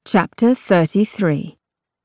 Chapter 33.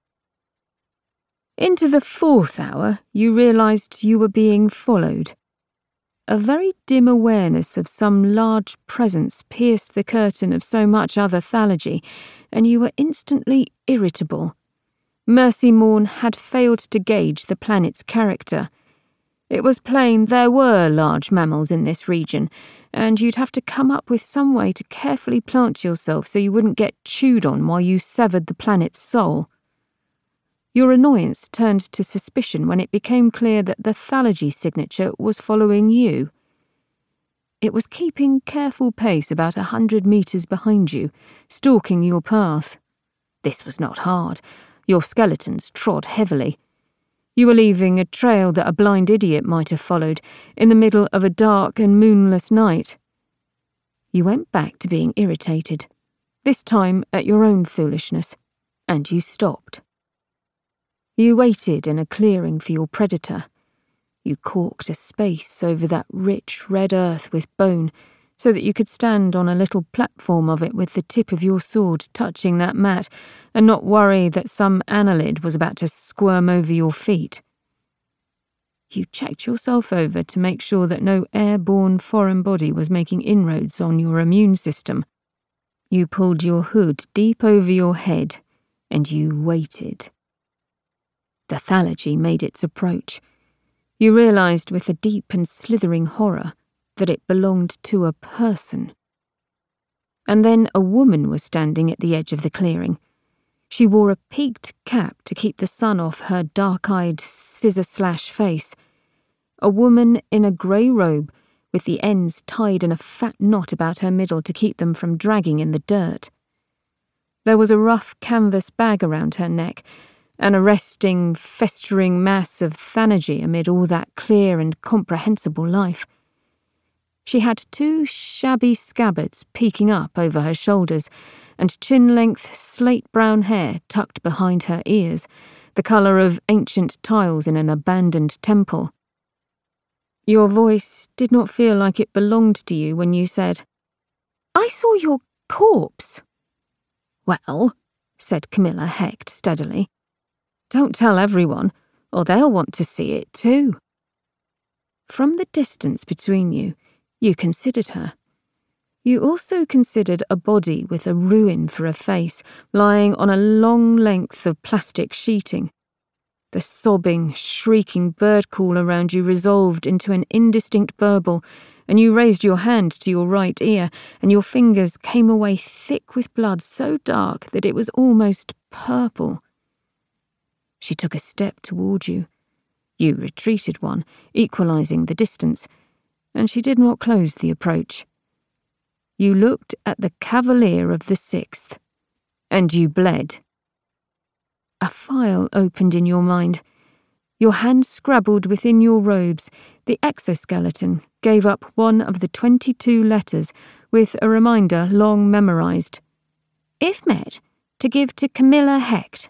Into the 4th hour, you realised you were being followed. A very dim awareness of some large presence pierced the curtain of so much other thallogy, and you were instantly irritable. Mercy Morn had failed to gauge the planet's character. It was plain there were large mammals in this region, and you'd have to come up with some way to carefully plant yourself so you wouldn't get chewed on while you severed the planet's soul. Your annoyance turned to suspicion when it became clear that the thallogy signature was following you. It was keeping careful pace about 100 metres behind you, stalking your path. This was not hard. Your skeletons trod heavily. You were leaving a trail that a blind idiot might have followed in the middle of a dark and moonless night. You went back to being irritated, this time at your own foolishness, and you stopped. You waited in a clearing for your predator. You caulked a space over that rich red earth with bone so that you could stand on a little platform of it with the tip of your sword touching that mat and not worry that some annelid was about to squirm over your feet. You checked yourself over to make sure that no airborne foreign body was making inroads on your immune system. You pulled your hood deep over your head and you waited. The thallogy made its approach. You realised with a deep and slithering horror that it belonged to a person. And then a woman was standing at the edge of the clearing. She wore a peaked cap to keep the sun off her dark-eyed, scissor-slash face. A woman in a grey robe with the ends tied in a fat knot about her middle to keep them from dragging in the dirt. There was a rough canvas bag around her neck, an arresting, festering mass of thannogy amid all that clear and comprehensible life. She had 2 shabby scabbards peeking up over her shoulders and chin-length slate-brown hair tucked behind her ears, the colour of ancient tiles in an abandoned temple. Your voice did not feel like it belonged to you when you said, "I saw your corpse." "Well," said Camilla Hecht steadily, "don't tell everyone, or they'll want to see it too." From the distance between you, you considered her. You also considered a body with a ruin for a face lying on a long length of plastic sheeting. The sobbing, shrieking bird call around you resolved into an indistinct burble, and you raised your hand to your right ear, and your fingers came away thick with blood so dark that it was almost purple. She took a step toward you. You retreated one, equalising the distance, and she did not close the approach. You looked at the Cavalier of the 6th, and you bled. A file opened in your mind. Your hand scrabbled within your robes. The exoskeleton gave up one of the 22 letters with a reminder long memorised. If met, to give to Camilla Hecht.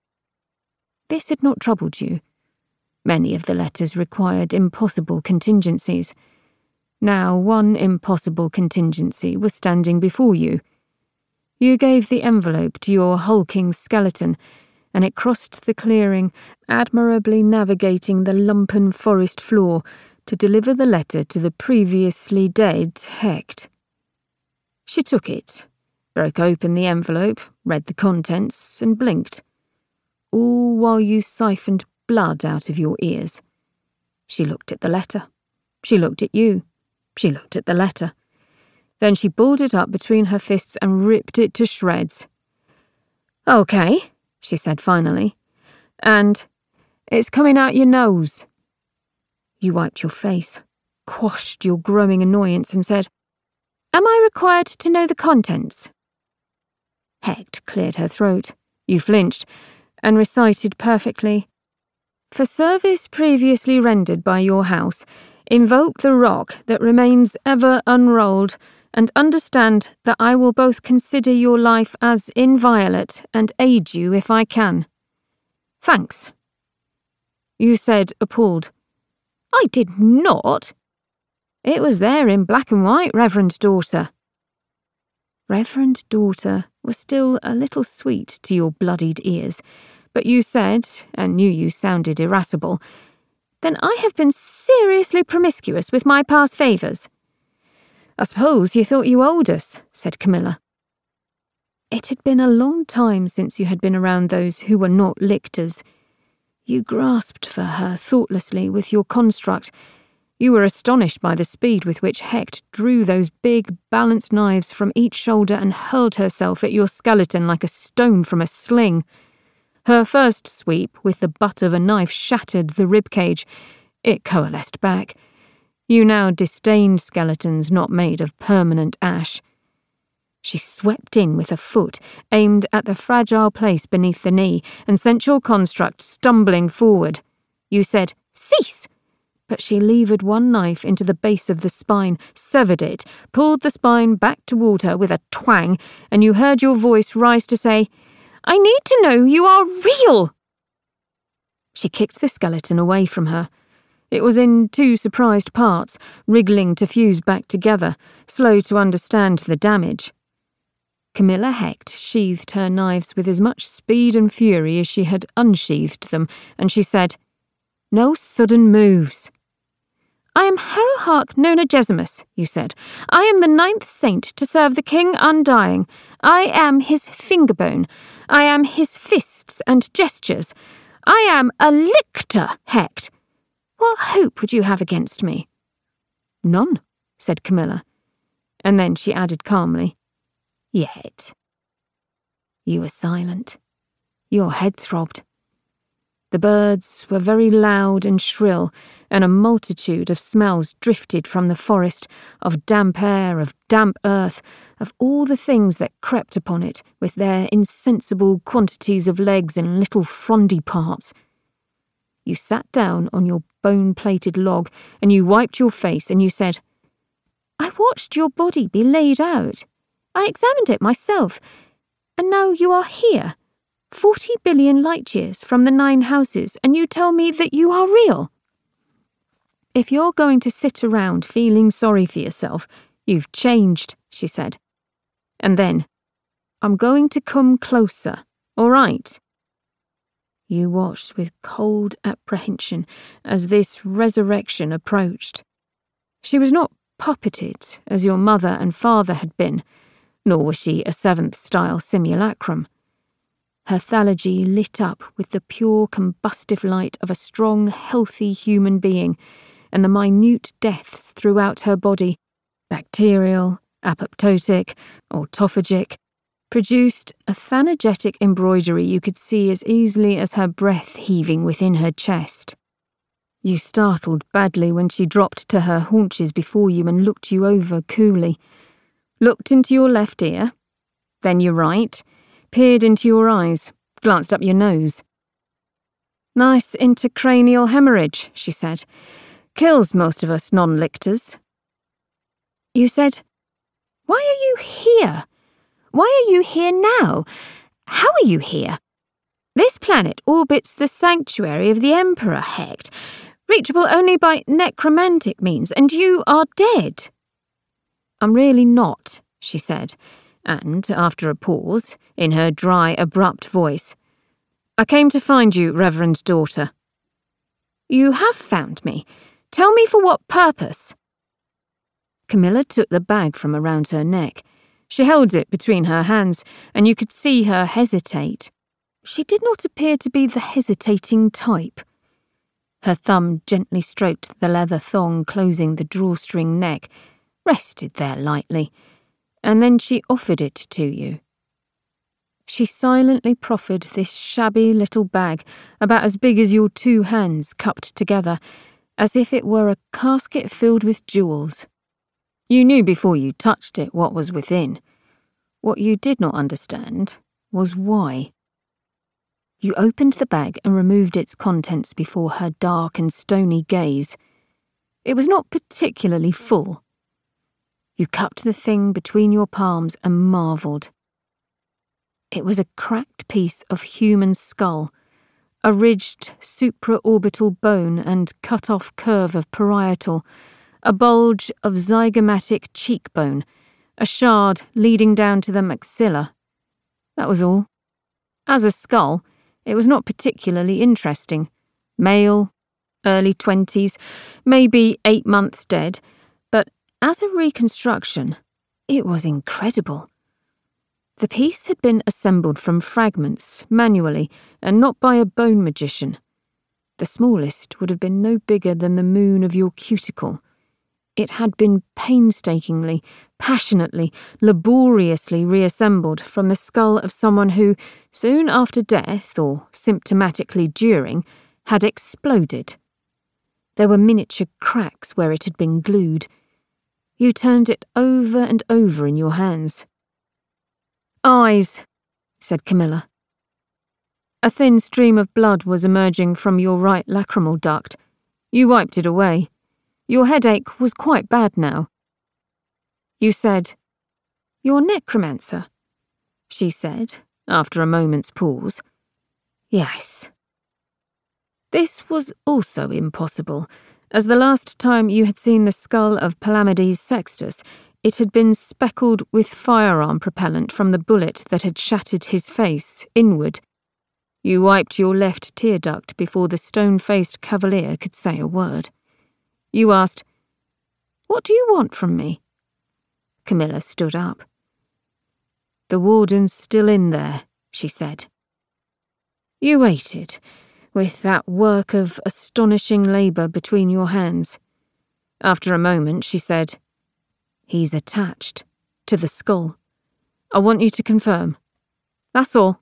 This had not troubled you. Many of the letters required impossible contingencies. Now one impossible contingency was standing before you. You gave the envelope to your hulking skeleton, and it crossed the clearing, admirably navigating the lumpen forest floor to deliver the letter to the previously dead Hecht. She took it, broke open the envelope, read the contents, and blinked, all while you siphoned blood out of your ears. She looked at the letter. She looked at you. She looked at the letter. Then she balled it up between her fists and ripped it to shreds. "Okay," she said finally. "And it's coming out your nose." You wiped your face, quashed your growing annoyance, and said, "Am I required to know the contents?" Hecht cleared her throat. You flinched and recited perfectly, "For service previously rendered by your house, invoke the rock that remains ever unrolled, and understand that I will both consider your life as inviolate and aid you if I can. Thanks." You said, appalled, "I did not." "It was there in black and white, Reverend Daughter." Reverend Daughter were still a little sweet to your bloodied ears, but you said, and knew you sounded irascible, "Then I have been seriously promiscuous with my past favours." "I suppose you thought you owed us," said Camilla. It had been a long time since you had been around those who were not lictors. You grasped for her thoughtlessly with your construct. You were astonished by the speed with which Hecht drew those big, balanced knives from each shoulder and hurled herself at your skeleton like a stone from a sling. Her first sweep with the butt of a knife shattered the ribcage. It coalesced back. You now disdained skeletons not made of permanent ash. She swept in with a foot, aimed at the fragile place beneath the knee, and sent your construct stumbling forward. You said, "Cease!" But she levered one knife into the base of the spine, severed it, pulled the spine back toward her with a twang, and you heard your voice rise to say, "I need to know you are real!" She kicked the skeleton away from her. It was in two surprised parts, wriggling to fuse back together, slow to understand the damage. Camilla Hecht sheathed her knives with as much speed and fury as she had unsheathed them, and she said, "No sudden moves." "I am Harrowhark Nonagesimus," you said. "I am the 9th saint to serve the King Undying. I am his fingerbone. I am his fists and gestures. I am a lictor, Hecht. What hope would you have against me?" "None," said Camilla. And then she added calmly, "Yet." You were silent. Your head throbbed. The birds were very loud and shrill, and a multitude of smells drifted from the forest, of damp air, of damp earth, of all the things that crept upon it with their insensible quantities of legs and little frondy parts. You sat down on your bone-plated log, and you wiped your face, and you said, "I watched your body be laid out. I examined it myself, and now you are here, 40 billion light-years from the 9 houses, and you tell me that you are real. If you're going to sit around feeling sorry for yourself, you've changed," she said. And then, "I'm going to come closer, all right?" You watched with cold apprehension as this resurrection approached. She was not puppeted as your mother and father had been, nor was she a 7th-style simulacrum. Her thalagi lit up with the pure combustive light of a strong, healthy human being, and the minute deaths throughout her body, bacterial, apoptotic, autophagic, produced a thanagetic embroidery you could see as easily as her breath heaving within her chest. You startled badly when she dropped to her haunches before you and looked you over coolly. Looked into your left ear, then your right, peered into your eyes, glanced up your nose. "Nice intracranial hemorrhage," she said. "Kills most of us non-lictors." You said, "Why are you here? Why are you here now? How are you here? This planet orbits the sanctuary of the Emperor, Hecht, reachable only by necromantic means, and you are dead." "I'm really not," she said, and, after a pause, in her dry, abrupt voice, "I came to find you, Reverend Daughter." "You have found me. Tell me for what purpose?" Camilla took the bag from around her neck. She held it between her hands, and you could see her hesitate. She did not appear to be the hesitating type. Her thumb gently stroked the leather thong closing the drawstring neck, rested there lightly, and then she offered it to you. She silently proffered this shabby little bag, about as big as your 2 hands cupped together, as if it were a casket filled with jewels. You knew before you touched it what was within. What you did not understand was why. You opened the bag and removed its contents before her dark and stony gaze. It was not particularly full. You cupped the thing between your palms and marvelled. It was a cracked piece of human skull, a ridged supraorbital bone and cut-off curve of parietal, a bulge of zygomatic cheekbone, a shard leading down to the maxilla, That was all. As a skull, it was not particularly interesting. Male, early 20s, maybe 8 months dead, but as a reconstruction, it was incredible. The piece had been assembled from fragments, manually, and not by a bone magician. The smallest would have been no bigger than the moon of your cuticle. It had been painstakingly, passionately, laboriously reassembled from the skull of someone who, soon after death, or symptomatically during, had exploded. There were miniature cracks where it had been glued. You turned it over and over in your hands. "Eyes," said Camilla. A thin stream of blood was emerging from your right lacrimal duct. You wiped it away. Your headache was quite bad now. You said, "You're necromancer," she said, after a moment's pause. "Yes." This was also impossible, as the last time you had seen the skull of Palamedes Sextus, it had been speckled with firearm propellant from the bullet that had shattered his face inward. You wiped your left tear duct before the stone-faced cavalier could say a word. You asked, "What do you want from me?" Camilla stood up. "The warden's still in there," she said. You waited, with that work of astonishing labour between your hands. After a moment, she said, "He's attached to the skull. I want you to confirm. That's all."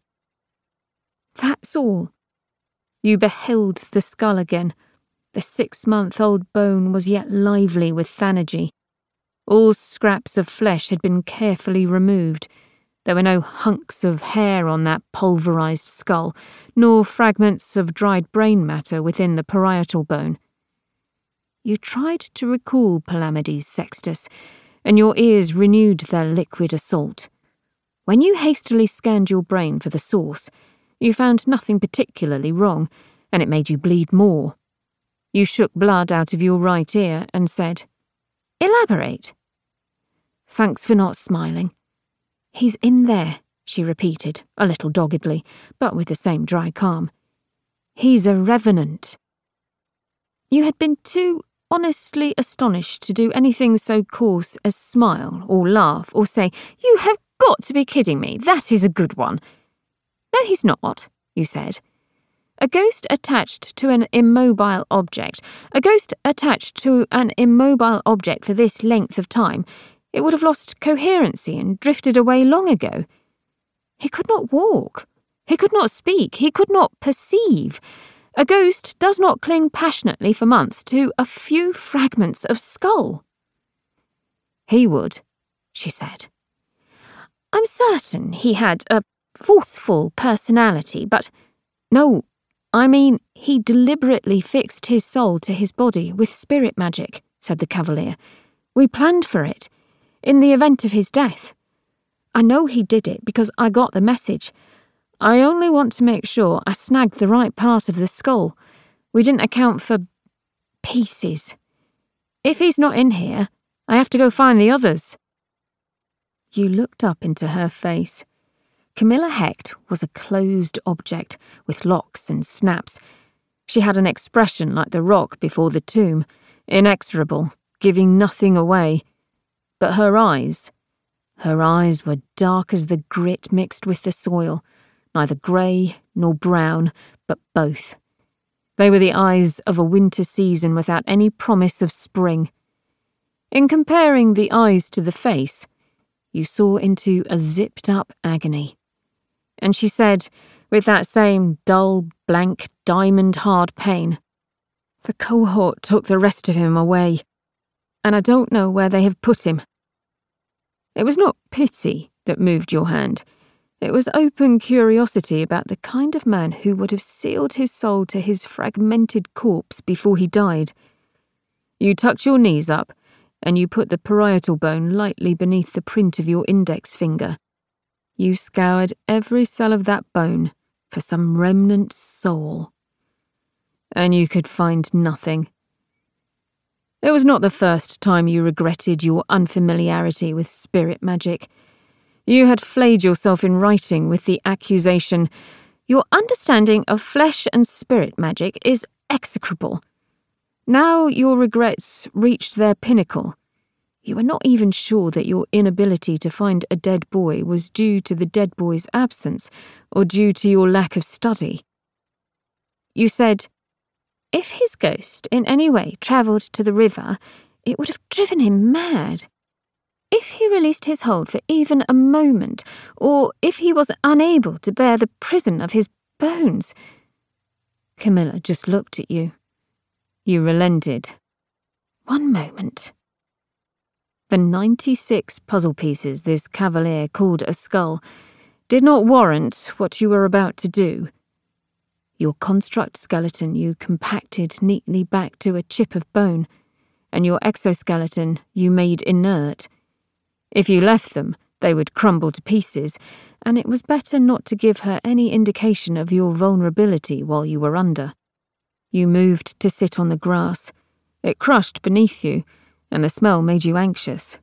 That's all. You beheld the skull again. The 6-month-old bone was yet lively with thanergy. All scraps of flesh had been carefully removed. There were no hunks of hair on that pulverized skull, nor fragments of dried brain matter within the parietal bone. You tried to recall Palamedes Sextus, and your ears renewed their liquid assault. When you hastily scanned your brain for the source, you found nothing particularly wrong, and it made you bleed more. You shook blood out of your right ear and said, "Elaborate." "Thanks for not smiling." "He's in there," she repeated, a little doggedly, but with the same dry calm. "He's a revenant." You had been too honestly astonished to do anything so coarse as smile or laugh or say, "You have got to be kidding me, that is a good one." "No, he's not," you said. A ghost attached to an immobile object for this length of time, it would have lost coherency and drifted away long ago. He could not walk. He could not speak. He could not perceive. A ghost does not cling passionately for months to a few fragments of skull. "He would," she said. "I'm certain he had a forceful personality, but no, I mean, he deliberately fixed his soul to his body with spirit magic," said the cavalier. "We planned for it, in the event of his death. I know he did it because I got the message. I only want to make sure I snagged the right part of the skull. We didn't account for pieces. If he's not in here, I have to go find the others." You looked up into her face. Camilla Hecht was a closed object, with locks and snaps. She had an expression like the rock before the tomb, inexorable, giving nothing away. But her eyes were dark as the grit mixed with the soil, neither grey nor brown, but both. They were the eyes of a winter season without any promise of spring. In comparing the eyes to the face, you saw into a zipped-up agony. And she said, with that same dull, blank, diamond-hard pain, "The cohort took the rest of him away, and I don't know where they have put him." It was not pity that moved your hand. It was open curiosity about the kind of man who would have sealed his soul to his fragmented corpse before he died. You tucked your knees up, and you put the parietal bone lightly beneath the print of your index finger. You scoured every cell of that bone for some remnant soul. And you could find nothing. It was not the first time you regretted your unfamiliarity with spirit magic. You had flayed yourself in writing with the accusation, "Your understanding of flesh and spirit magic is execrable." Now your regrets reached their pinnacle. You were not even sure that your inability to find a dead boy was due to the dead boy's absence or due to your lack of study. You said, "If his ghost in any way travelled to the river, it would have driven him mad. If he released his hold for even a moment, or if he was unable to bear the prison of his bones." Camilla just looked at you. You relented. "One moment." The 96 puzzle pieces this cavalier called a skull did not warrant what you were about to do. Your construct skeleton you compacted neatly back to a chip of bone, and your exoskeleton you made inert. If you left them, they would crumble to pieces, and it was better not to give her any indication of your vulnerability while you were under. You moved to sit on the grass. It crushed beneath you, and the smell made you anxious.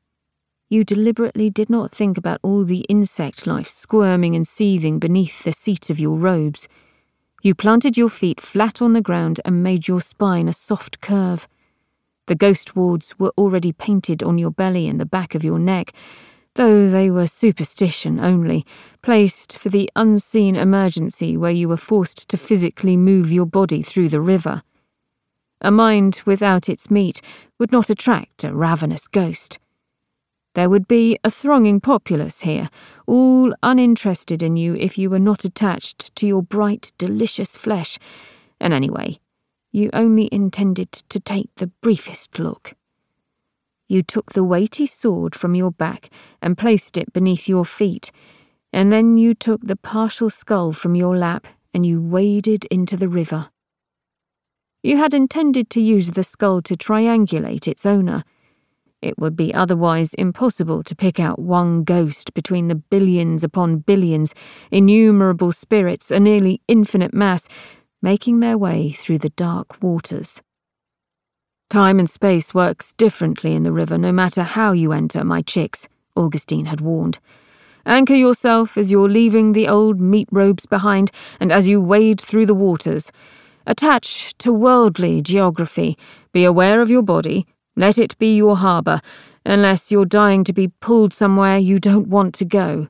You deliberately did not think about all the insect life squirming and seething beneath the seat of your robes. You planted your feet flat on the ground and made your spine a soft curve. The ghost wards were already painted on your belly and the back of your neck, though they were superstition only, placed for the unseen emergency where you were forced to physically move your body through the river. A mind without its meat would not attract a ravenous ghost. There would be a thronging populace here, all uninterested in you if you were not attached to your bright, delicious flesh, and anyway, you only intended to take the briefest look. You took the weighty sword from your back and placed it beneath your feet, and then you took the partial skull from your lap and you waded into the river. You had intended to use the skull to triangulate its owner. It would be otherwise impossible to pick out one ghost between the billions upon billions, innumerable spirits, a nearly infinite mass, making their way through the dark waters. "Time and space works differently in the river no matter how you enter, my chicks," Augustine had warned. "Anchor yourself as you're leaving the old meat robes behind and as you wade through the waters. Attach to worldly geography, be aware of your body, let it be your harbour, unless you're dying to be pulled somewhere you don't want to go."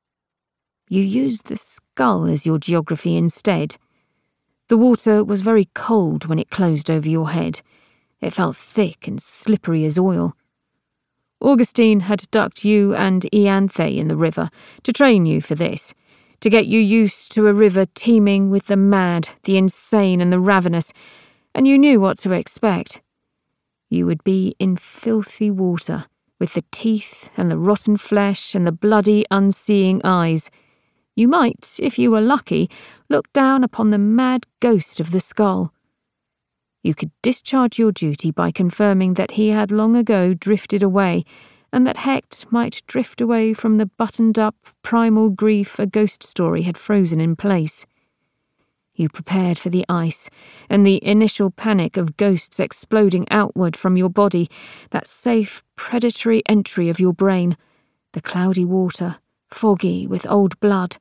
You used the skull as your geography instead. The water was very cold when it closed over your head. It felt thick and slippery as oil. Augustine had ducked you and Ianthe in the river to train you for this, to get you used to a river teeming with the mad, the insane and the ravenous, and you knew what to expect. You would be in filthy water, with the teeth and the rotten flesh and the bloody, unseeing eyes. You might, if you were lucky, look down upon the mad ghost of the skull. You could discharge your duty by confirming that he had long ago drifted away, and that Hecht might drift away from the buttoned-up, primal grief a ghost story had frozen in place. You prepared for the ice, and the initial panic of ghosts exploding outward from your body, that safe, predatory entry of your brain, the cloudy water, foggy with old blood.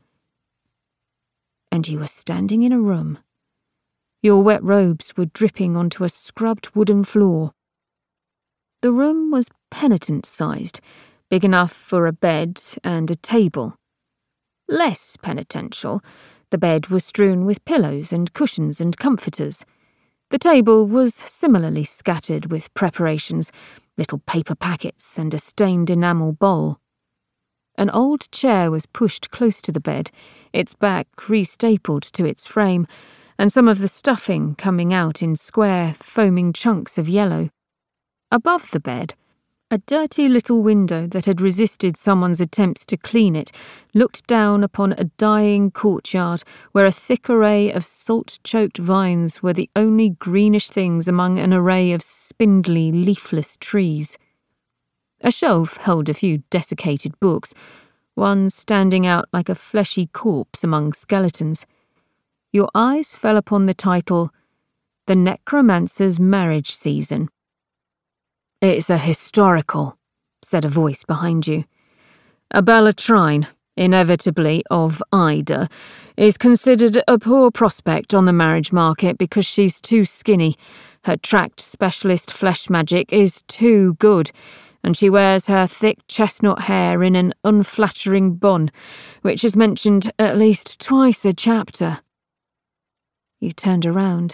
And you were standing in a room. Your wet robes were dripping onto a scrubbed wooden floor. The room was penitent-sized, big enough for a bed and a table. Less penitential, the bed was strewn with pillows and cushions and comforters. The table was similarly scattered with preparations, little paper packets and a stained enamel bowl. An old chair was pushed close to the bed, its back re-stapled to its frame, and some of the stuffing coming out in square, foaming chunks of yellow. Above the bed, a dirty little window that had resisted someone's attempts to clean it looked down upon a dying courtyard where a thick array of salt-choked vines were the only greenish things among an array of spindly, leafless trees. A shelf held a few desiccated books, one standing out like a fleshy corpse among skeletons. Your eyes fell upon the title, The Necromancer's Marriage Season. "It's a historical," said a voice behind you. Abella Trine, inevitably of Ida, is considered a poor prospect on the marriage market because she's too skinny. Her tract specialist flesh magic is too good, and she wears her thick chestnut hair in an unflattering bun, which is mentioned at least twice a chapter. You turned around.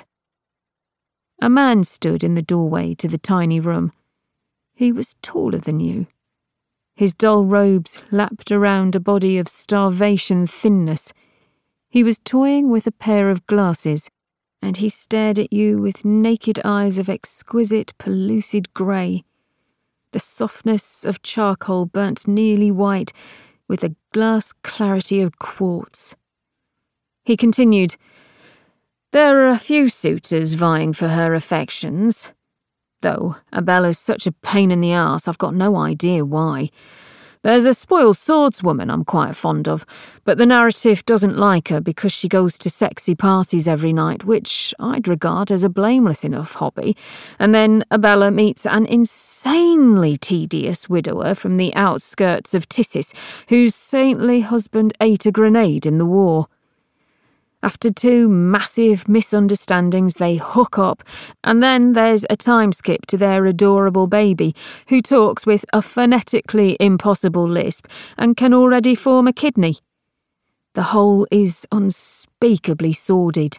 A man stood in the doorway to the tiny room. He was taller than you. His dull robes lapped around a body of starvation thinness. He was toying with a pair of glasses, and he stared at you with naked eyes of exquisite pellucid grey. The softness of charcoal burnt nearly white with the glass clarity of quartz. He continued, "There are a few suitors vying for her affections. Though Abella's such a pain in the arse, I've got no idea why. There's a spoiled swordswoman I'm quite fond of, but the narrative doesn't like her because she goes to sexy parties every night, which I'd regard as a blameless enough hobby. And then Abella meets an insanely tedious widower from the outskirts of Tissis, whose saintly husband ate a grenade in the war. After 2 massive misunderstandings, they hook up, and then there's a time skip to their adorable baby, who talks with a phonetically impossible lisp and can already form a kidney. The whole is unspeakably sordid."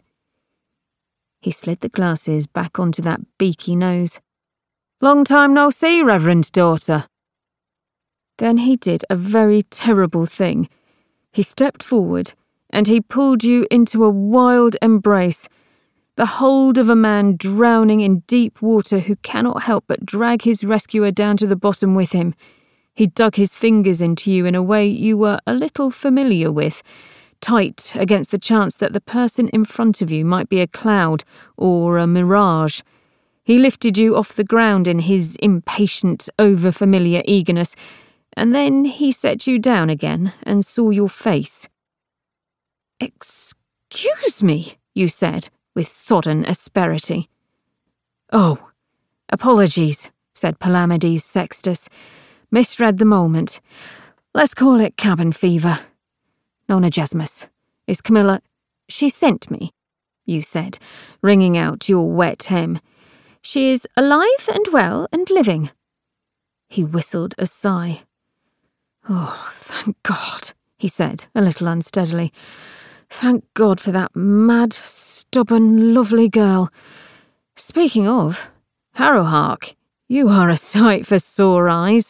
He slid the glasses back onto that beaky nose. "Long time no see, Reverend Daughter." Then he did a very terrible thing. He stepped forward, and he pulled you into a wild embrace, the hold of a man drowning in deep water who cannot help but drag his rescuer down to the bottom with him. He dug his fingers into you in a way you were a little familiar with, tight against the chance that the person in front of you might be a cloud or a mirage. He lifted you off the ground in his impatient, over-familiar eagerness, and then he set you down again and saw your face. "Excuse me," you said, with sodden asperity. "Oh, apologies," said Palamedes Sextus. "Misread the moment. Let's call it cabin fever. Nona Gesmus, is Camilla—" "She sent me," you said, wringing out your wet hem. "She is alive and well and living." He whistled a sigh. "Oh, thank God," he said, a little unsteadily. "Thank God for that mad, stubborn, lovely girl. Speaking of, Harrowhark, you are a sight for sore eyes."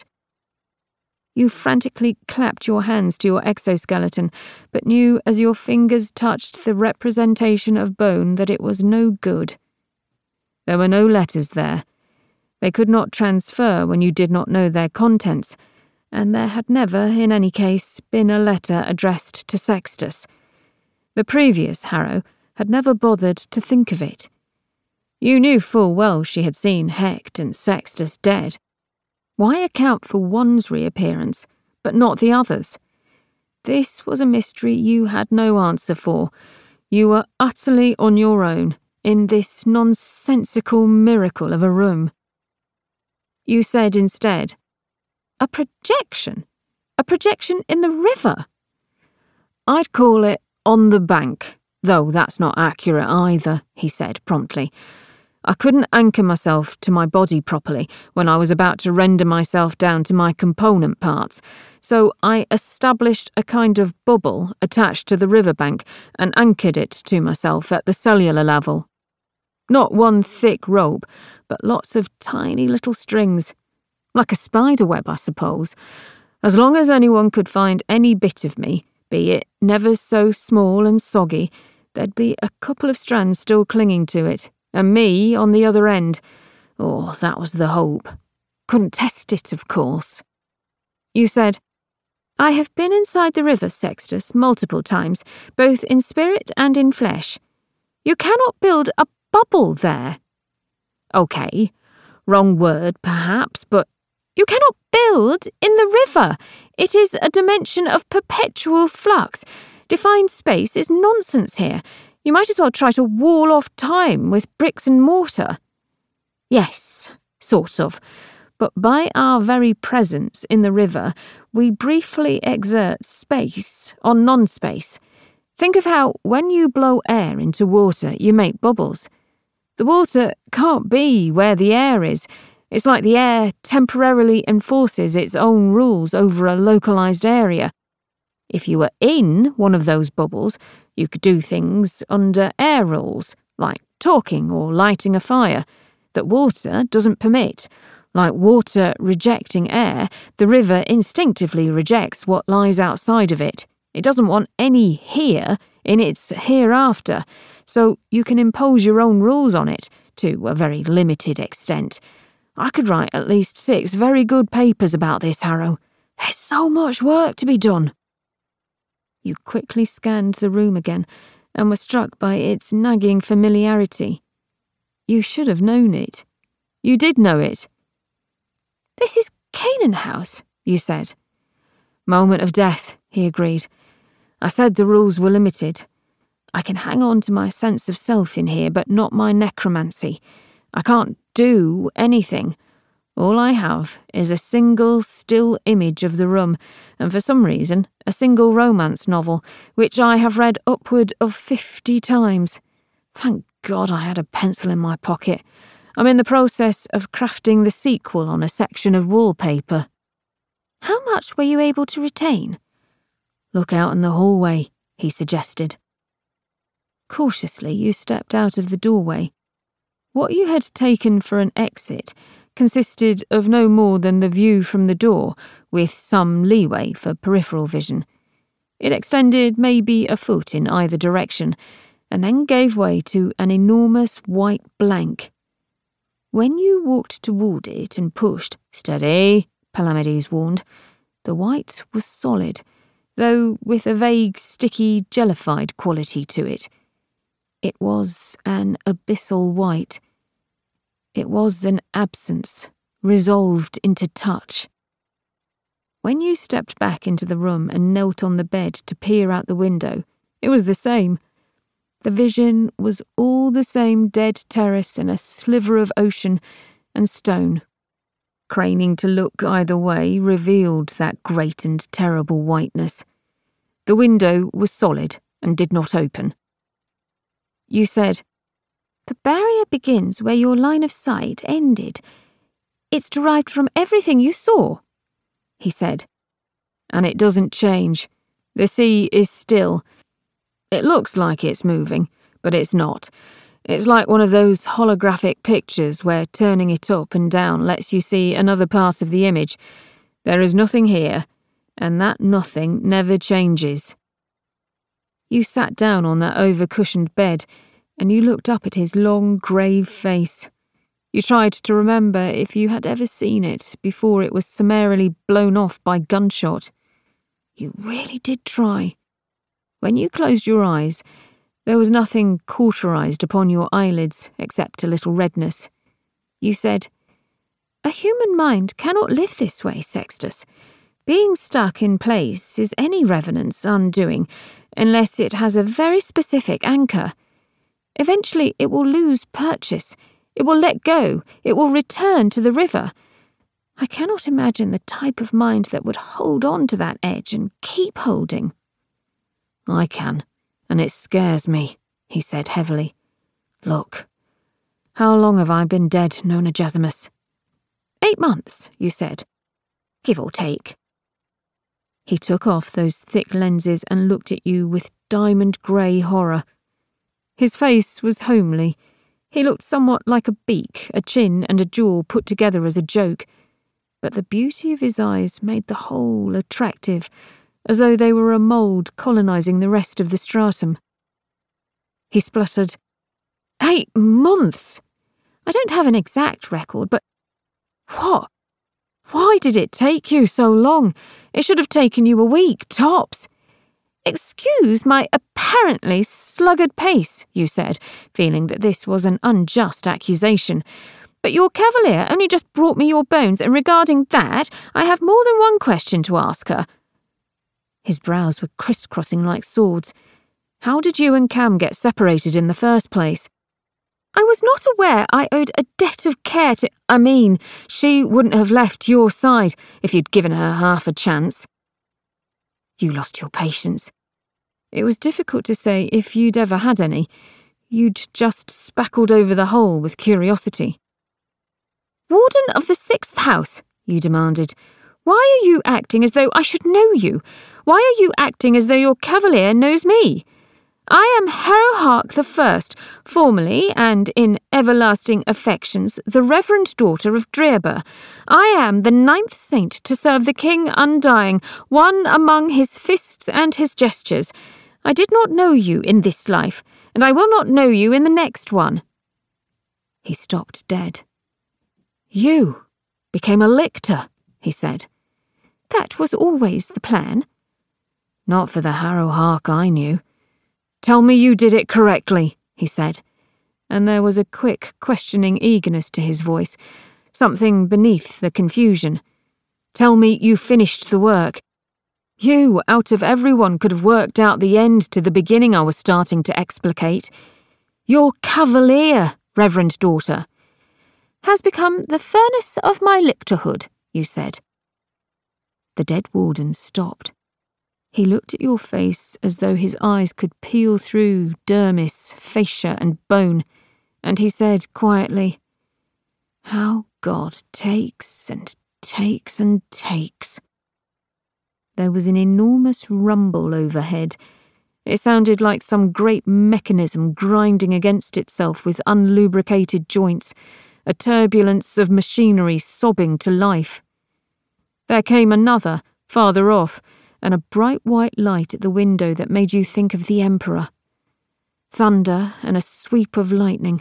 You frantically clapped your hands to your exoskeleton, but knew as your fingers touched the representation of bone that it was no good. There were no letters there. They could not transfer when you did not know their contents, and there had never, in any case, been a letter addressed to Sextus. The previous Harrow had never bothered to think of it. You knew full well she had seen Hecht and Sextus dead. Why account for one's reappearance, but not the other's? This was a mystery you had no answer for. You were utterly on your own in this nonsensical miracle of a room. You said instead, "A projection? A projection in the river?" "I'd call it on the bank, though that's not accurate either," he said promptly. "I couldn't anchor myself to my body properly when I was about to render myself down to my component parts, so I established a kind of bubble attached to the riverbank and anchored it to myself at the cellular level. Not one thick rope, but lots of tiny little strings. Like a spider web, I suppose. As long as anyone could find any bit of me, be it never so small and soggy, there'd be a couple of strands still clinging to it, and me on the other end. Oh, that was the hope. Couldn't test it, of course." You said, "I have been inside the river, Sextus, multiple times, both in spirit and in flesh. You cannot build a bubble there." "Okay, wrong word, perhaps, but—" "You cannot build in the river. It is a dimension of perpetual flux. Defined space is nonsense here. You might as well try to wall off time with bricks and mortar." "Yes, sort of. But by our very presence in the river, we briefly exert space on non-space. Think of how, when you blow air into water, you make bubbles. The water can't be where the air is. It's like the air temporarily enforces its own rules over a localized area. If you were in one of those bubbles, you could do things under air rules, like talking or lighting a fire, that water doesn't permit. Like water rejecting air, the river instinctively rejects what lies outside of it. It doesn't want any here in its hereafter, so you can impose your own rules on it, to a very limited extent. I could write at least 6 very good papers about this, Harrow. There's so much work to be done. You quickly scanned the room again and were struck by its nagging familiarity. You should have known it. You did know it. "This is Canaan House," you said. "Moment of death," he agreed. "I said the rules were limited. I can hang on to my sense of self in here, but not my necromancy. I can't do anything. All I have is a single still image of the room, and for some reason, a single romance novel, which I have read upward of 50 times. Thank God I had a pencil in my pocket. I'm in the process of crafting the sequel on a section of wallpaper." "How much were you able to retain?" "Look out in the hallway," he suggested. Cautiously, you stepped out of the doorway. What you had taken for an exit consisted of no more than the view from the door, with some leeway for peripheral vision. It extended maybe a foot in either direction, and then gave way to an enormous white blank. When you walked toward it and pushed, "Steady," Palamedes warned, the white was solid, though with a vague, sticky, jellified quality to it. It was an abyssal white. It was an absence, resolved into touch. When you stepped back into the room and knelt on the bed to peer out the window, it was the same. The vision was all the same dead terrace and a sliver of ocean and stone. Craning to look either way revealed that great and terrible whiteness. The window was solid and did not open. You said, "The barrier begins where your line of sight ended. It's derived from everything you saw," he said. "And it doesn't change. The sea is still. It looks like it's moving, but it's not. It's like one of those holographic pictures where turning it up and down lets you see another part of the image. There is nothing here, and that nothing never changes." You sat down on that over-cushioned bed, and you looked up at his long, grave face. You tried to remember if you had ever seen it before it was summarily blown off by gunshot. You really did try. When you closed your eyes, there was nothing cauterized upon your eyelids except a little redness. You said, "A human mind cannot live this way, Sextus. Being stuck in place is any revenant's undoing, unless it has a very specific anchor. Eventually it will lose purchase. It will let go. It will return to the river. I cannot imagine the type of mind that would hold on to that edge and keep holding." "I can, and it scares me," he said heavily. "Look, how long have I been dead, Nona Gesimus?" 8 months, you said. Give or take. He took off those thick lenses and looked at you with diamond-grey horror. His face was homely. He looked somewhat like a beak, a chin and a jaw put together as a joke, but the beauty of his eyes made the whole attractive, as though they were a mould colonising the rest of the stratum. He spluttered, 8 months! I don't have an exact record, but... What? Why did it take you so long? It should have taken you a week, tops. Excuse my apparently sluggard pace, you said, feeling that this was an unjust accusation. But your cavalier only just brought me your bones, and regarding that, I have more than one question to ask her. His brows were crisscrossing like swords. How did you and Cam get separated in the first place? I was not aware I owed a debt of care to— I mean, she wouldn't have left your side if you'd given her half a chance. You lost your patience. It was difficult to say if you'd ever had any. You'd just spackled over the hole with curiosity. Warden of the 6th House, you demanded. Why are you acting as though I should know you? Why are you acting as though your cavalier knows me? I am Harrowhark I, formerly and in everlasting affections the reverend daughter of Drearber. I am the 9th saint to serve the king undying, one among his fists and his gestures. I did not know you in this life, and I will not know you in the next one. He stopped dead. You became a lictor, he said. That was always the plan. Not for the Harrowhark I knew. Tell me you did it correctly, he said, and there was a quick, questioning eagerness to his voice, something beneath the confusion. Tell me you finished the work. You, out of everyone, could have worked out the end to the beginning I was starting to explicate. Your cavalier, reverend daughter, has become the furnace of my lictorhood, you said. The dead warden stopped. He looked at your face as though his eyes could peel through dermis, fascia and bone, and he said quietly, How God takes and takes and takes. There was an enormous rumble overhead. It sounded like some great mechanism grinding against itself with unlubricated joints, a turbulence of machinery sobbing to life. There came another, farther off, and a bright white light at the window that made you think of the Emperor. Thunder and a sweep of lightning.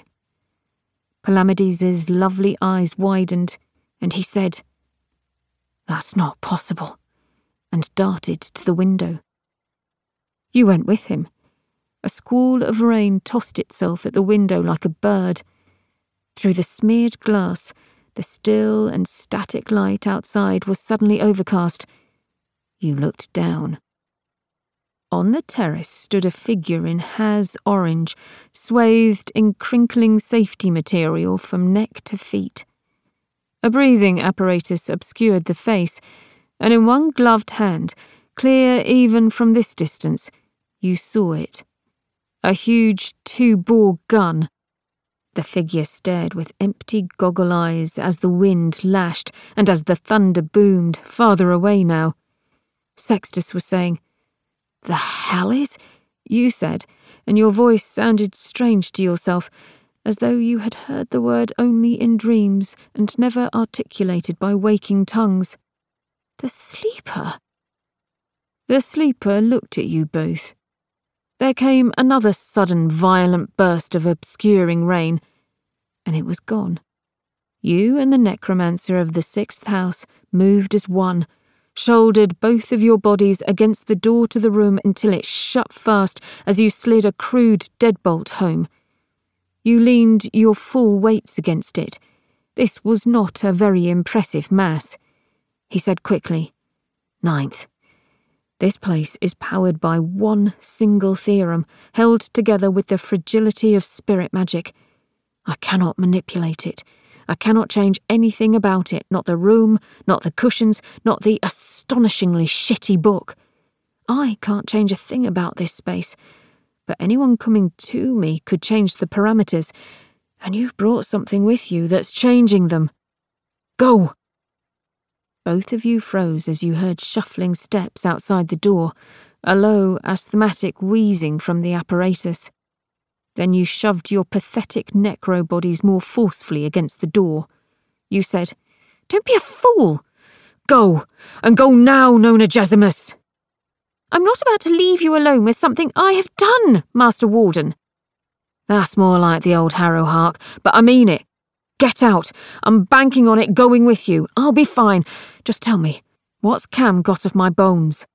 Palamedes' lovely eyes widened, and he said, That's not possible, and darted to the window. You went with him. A squall of rain tossed itself at the window like a bird. Through the smeared glass, the still and static light outside was suddenly overcast. You looked down. On the terrace stood a figure in Haz orange, swathed in crinkling safety material from neck to feet. A breathing apparatus obscured the face, and in one gloved hand, clear even from this distance, you saw it. A huge 2-bore gun. The figure stared with empty goggle eyes as the wind lashed and as the thunder boomed, farther away now. Sextus was saying, The hell is? You said, and your voice sounded strange to yourself, as though you had heard the word only in dreams and never articulated by waking tongues. The sleeper. The sleeper looked at you both. There came another sudden violent burst of obscuring rain, and it was gone. You and the necromancer of the 6th house moved as one, shouldered both of your bodies against the door to the room until it shut fast as you slid a crude deadbolt home. You leaned your full weights against it. This was not a very impressive mass. He said quickly, 9th. This place is powered by one single theorem, held together with the fragility of spirit magic. I cannot manipulate it. I cannot change anything about it, not the room, not the cushions, not the astonishingly shitty book. I can't change a thing about this space, but anyone coming to me could change the parameters, and you've brought something with you that's changing them. Go! Both of you froze as you heard shuffling steps outside the door, a low, asthmatic wheezing from the apparatus. Then you shoved your pathetic necro bodies more forcefully against the door. You said, Don't be a fool! Go, and go now, Nona Gesimus! I'm not about to leave you alone with something I have done, Master Warden. That's more like the old Harrowhark, but I mean it. Get out. I'm banking on it going with you. I'll be fine. Just tell me, what's Cam got of my bones?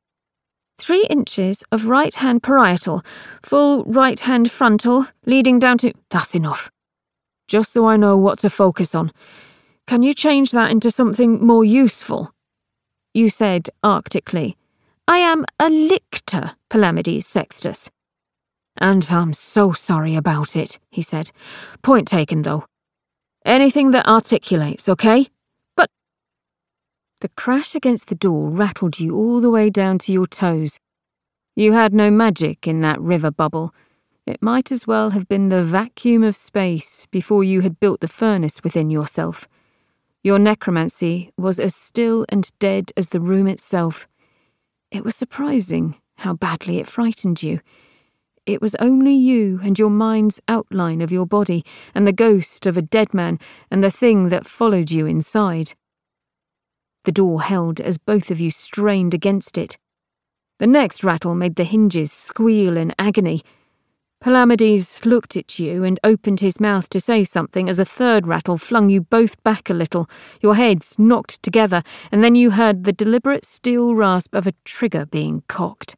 3 inches of right-hand parietal, full right-hand frontal, leading down to— That's enough. Just so I know what to focus on. Can you change that into something more useful? You said arctically, I am a lictor, Palamedes Sextus. And I'm so sorry about it, he said. Point taken, though. Anything that articulates, okay? But the crash against the door rattled you all the way down to your toes. You had no magic in that river bubble. It might as well have been the vacuum of space before you had built the furnace within yourself. Your necromancy was as still and dead as the room itself. It was surprising how badly it frightened you. It was only you and your mind's outline of your body and the ghost of a dead man and the thing that followed you inside. The door held as both of you strained against it. The next rattle made the hinges squeal in agony. Palamedes looked at you and opened his mouth to say something as a third rattle flung you both back a little, your heads knocked together, and then you heard the deliberate steel rasp of a trigger being cocked.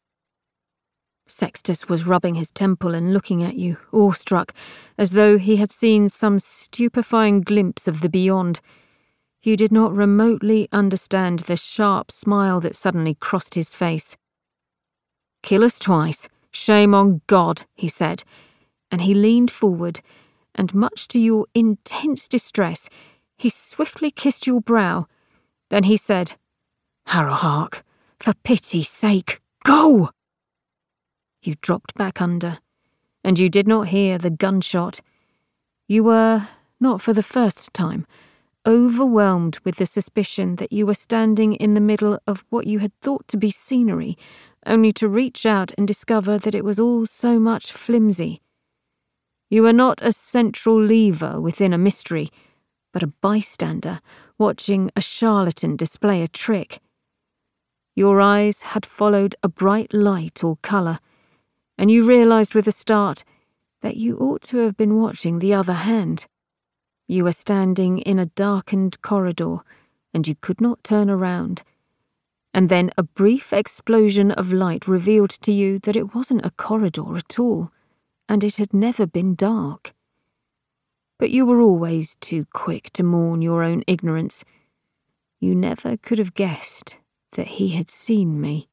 Sextus was rubbing his temple and looking at you, awestruck, as though he had seen some stupefying glimpse of the beyond. You did not remotely understand the sharp smile that suddenly crossed his face. "Kill us twice. Shame on God," he said, and he leaned forward, and much to your intense distress, he swiftly kissed your brow. Then he said, "Harrowhark, for pity's sake, go!" You dropped back under, and you did not hear the gunshot. You were, not for the first time, overwhelmed with the suspicion that you were standing in the middle of what you had thought to be scenery, only to reach out and discover that it was all so much flimsy. You were not a central lever within a mystery, but a bystander watching a charlatan display a trick. Your eyes had followed a bright light or colour, and you realised with a start that you ought to have been watching the other hand. You were standing in a darkened corridor, and you could not turn around. And then a brief explosion of light revealed to you that it wasn't a corridor at all, and it had never been dark. But you were always too quick to mourn your own ignorance. You never could have guessed that he had seen me.